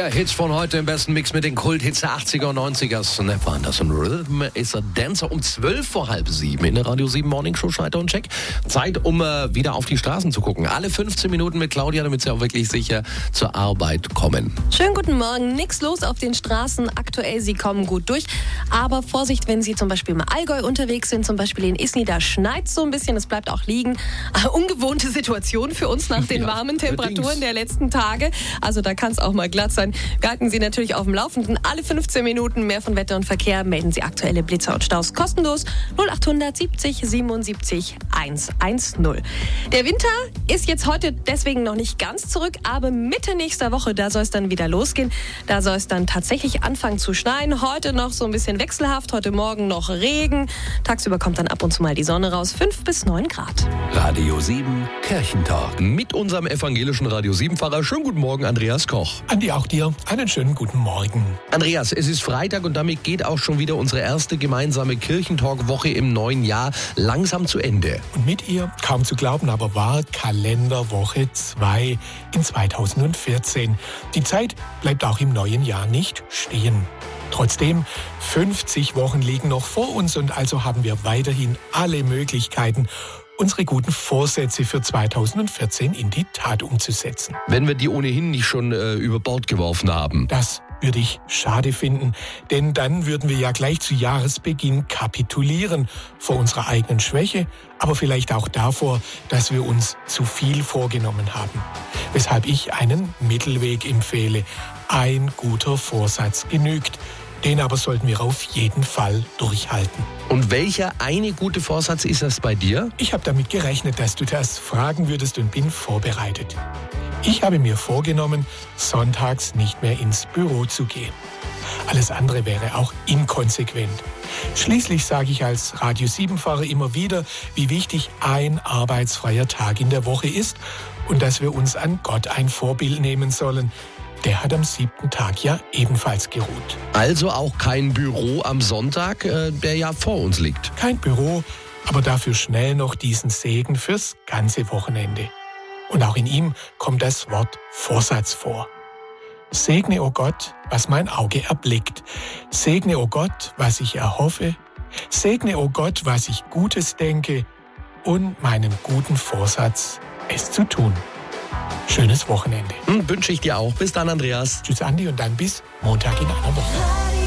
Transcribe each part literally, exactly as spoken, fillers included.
vier Hits von heute im besten Mix mit den Kult-Hits der achtziger und neunziger. Snap Anderson, Rhythm is a Dancer um zwölf vor halb sieben in der Radio sieben Morning Show. Schalter und Check. Zeit, um äh, wieder auf die Straßen zu gucken. Alle fünfzehn Minuten mit Claudia, damit sie auch wirklich sicher zur Arbeit kommen. Schönen guten Morgen. Nix los auf den Straßen. Aktuell, Sie kommen gut durch. Aber Vorsicht, wenn Sie zum Beispiel im Allgäu unterwegs sind, zum Beispiel in Isny, da schneit so ein bisschen. Es bleibt auch liegen. Äh, ungewohnte Situation für uns nach den ja, warmen Temperaturen allerdings. Der letzten Tage. Also da kann es auch mal glatt sein. Wir halten Sie natürlich auf dem Laufenden. Alle fünfzehn Minuten mehr von Wetter und Verkehr melden Sie aktuelle Blitzer und Staus kostenlos. null achthundert siebzig siebenundsiebzig hundertzehn. Der Winter ist jetzt heute deswegen noch nicht ganz zurück, aber Mitte nächster Woche, da soll es dann wieder losgehen. Da soll es dann tatsächlich anfangen zu schneien. Heute noch so ein bisschen wechselhaft, heute Morgen noch Regen. Tagsüber kommt dann ab und zu mal die Sonne raus. fünf bis neun Grad. Radio sieben Kirchentag. Mit unserem evangelischen Radio sieben Pfarrer. Schönen guten Morgen, Andreas Koch. Andi, auch dir einen schönen guten Morgen. Andreas, es ist Freitag und damit geht auch schon wieder unsere erste gemeinsame Kirchentalk-Woche im neuen Jahr langsam zu Ende. Und mit ihr, kaum zu glauben, aber wahr, Kalenderwoche zwei in zweitausendvierzehn. Die Zeit bleibt auch im neuen Jahr nicht stehen. Trotzdem, fünfzig Wochen liegen noch vor uns und also haben wir weiterhin alle Möglichkeiten, unsere guten Vorsätze für zweitausendvierzehn in die Tat umzusetzen. Wenn wir die ohnehin nicht schon äh, über Bord geworfen haben. Das würde ich schade finden, denn dann würden wir ja gleich zu Jahresbeginn kapitulieren vor unserer eigenen Schwäche, aber vielleicht auch davor, dass wir uns zu viel vorgenommen haben. Weshalb ich einen Mittelweg empfehle. Ein guter Vorsatz genügt. Den aber sollten wir auf jeden Fall durchhalten. Und welcher eine gute Vorsatz ist das bei dir? Ich habe damit gerechnet, dass du das fragen würdest und bin vorbereitet. Ich habe mir vorgenommen, sonntags nicht mehr ins Büro zu gehen. Alles andere wäre auch inkonsequent. Schließlich sage ich als Radio sieben Fahrer immer wieder, wie wichtig ein arbeitsfreier Tag in der Woche ist und dass wir uns an Gott ein Vorbild nehmen sollen. Der hat am siebten Tag ja ebenfalls geruht. Also auch kein Büro am Sonntag, äh, der ja vor uns liegt. Kein Büro, aber dafür schnell noch diesen Segen fürs ganze Wochenende. Und auch in ihm kommt das Wort Vorsatz vor. Segne, o Gott, was mein Auge erblickt. Segne, o Gott, was ich erhoffe. Segne, o Gott, was ich Gutes denke. Und meinen guten Vorsatz, es zu tun. Schönes Wochenende. Hm, wünsche ich dir auch. Bis dann, Andreas. Tschüss, Andi, und dann bis Montag in einer Woche.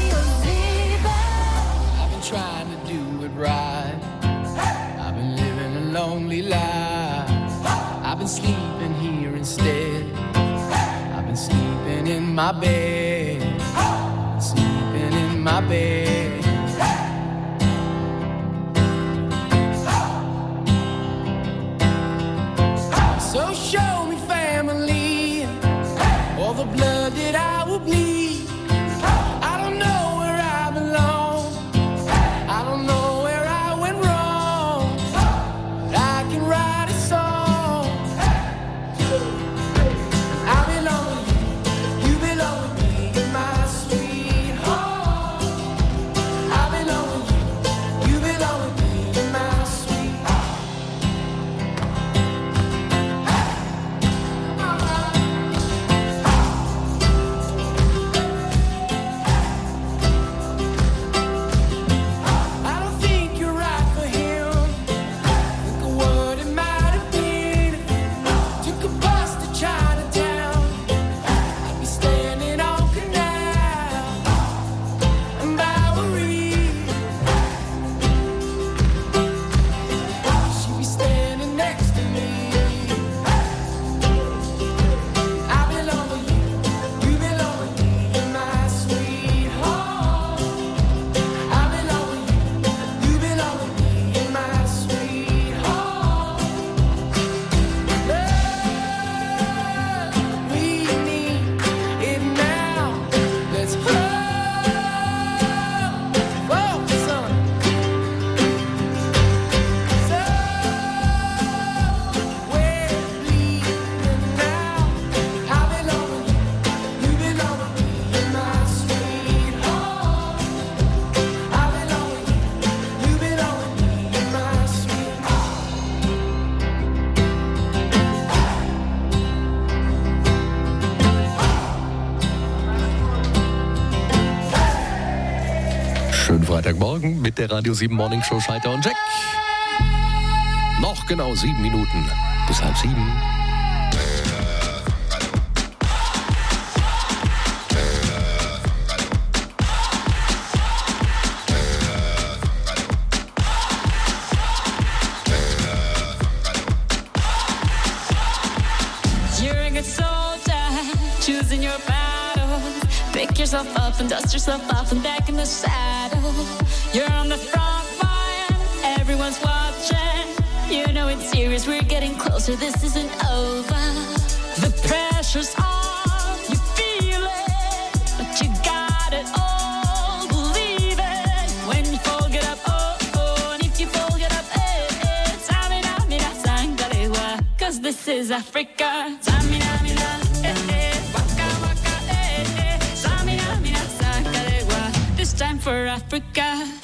I've been trying to do it right. I've been living a lonely life. I've been sleeping here instead. I've been sleeping in my bed. Sleeping in my bed. So show me family, all the blood that I will bleed. I don't know where I belong. I don't know where I went wrong. But I can write a song. I belong with you, you belong with me, my sweet home. Sonntagmorgen mit der Radio sieben Morning Show Schalter und Jack. Noch genau sieben Minuten bis halb sieben. Choosing your battle. Pick yourself up and dust yourself off and back in the saddle. You're on the front line, everyone's watching. You know it's serious, we're getting closer, this isn't over. The pressure's on, you feel it, but you got it all, believe it. When you fall, get up, oh, oh, and if you fall, get up, eh, eh. Samina, mina, sangalewa, cause this is Africa. Samina, mina, eh, eh. This time for Africa.